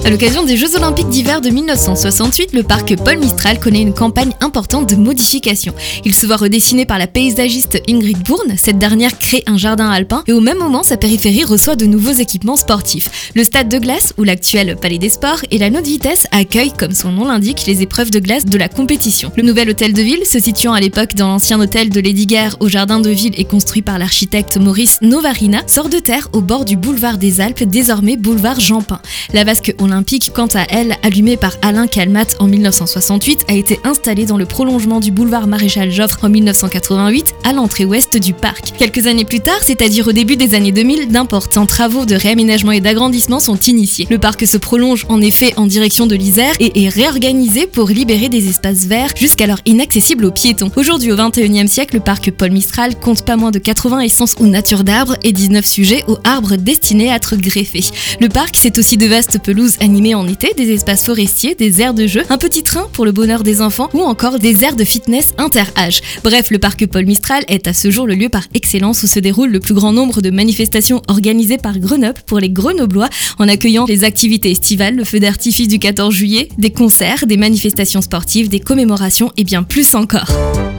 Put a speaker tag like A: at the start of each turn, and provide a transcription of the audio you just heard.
A: À l'occasion des Jeux Olympiques d'hiver de 1968, le parc Paul Mistral connaît une campagne importante de modification. Il se voit redessiné par la paysagiste Ingrid Bourne. Cette dernière crée un jardin alpin et au même moment, sa périphérie reçoit de nouveaux équipements sportifs. Le stade de glace, ou l'actuel Palais des Sports, et la Haute Vitesse accueillent, comme son nom l'indique, les épreuves de glace de la compétition. Le nouvel hôtel de ville, se situant à l'époque dans l'ancien hôtel de Lesdiguières au jardin de ville et construit par l'architecte Maurice Novarina, sort de terre au bord du boulevard des Alpes, désormais boulevard Jean-Pin. La vasque olympique, quant à elle, allumée par Alain Calmat en 1968, a été installée dans le prolongement du boulevard Maréchal Joffre en 1988, à l'entrée ouest du parc. Quelques années plus tard, c'est-à-dire au début des années 2000, d'importants travaux de réaménagement et d'agrandissement sont initiés. Le parc se prolonge en effet en direction de l'Isère et est réorganisé pour libérer des espaces verts jusqu'alors inaccessibles aux piétons. Aujourd'hui, au XXIe siècle, le parc Paul Mistral compte pas moins de 80 essences ou natures d'arbres et 19 sujets aux arbres destinés à être greffés. Le parc, c'est aussi de vastes pelouses animées en été, des espaces forestiers, des aires de jeu, un petit train pour le bonheur des enfants ou encore des aires de fitness inter-âge. Bref, le parc Paul Mistral est à ce jour le lieu par excellence où se déroule le plus grand nombre de manifestations organisées par Grenoble pour les Grenoblois, en accueillant les activités estivales, le feu d'artifice du 14 juillet, des concerts, des manifestations sportives, des commémorations et bien plus encore.